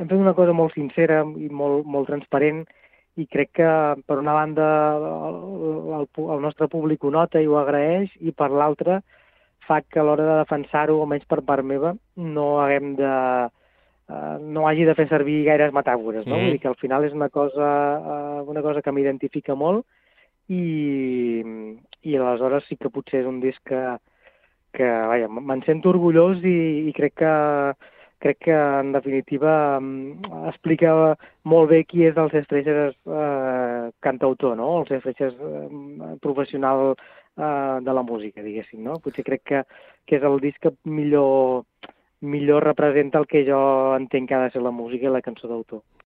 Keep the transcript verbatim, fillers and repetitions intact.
hem fet una cosa molt sincera i molt, molt transparent, i crec que, per una banda, el, el, el nostre públic ho nota i ho agraeix, i per l'altra fa que a l'hora de defensar-ho, almenys per part meva, no haguem de... Uh, no hagi de fer servir gaires metàfores, no? Mm. Vull dir que al final és una cosa, uh, una cosa que m'identifica molt, i, i aleshores sí que potser és un disc que, que vaja, me'n sento orgullós, i, i crec que crec que en definitiva explica molt bé qui és el Cesc Freixas eh, cantautor, no? El Cesc Freixas eh, professional eh, de la música, diguéssim, no? Potser crec que, que és el disc que millor millor representa el que jo entenc que ha de ser la música i la cançó d'autor.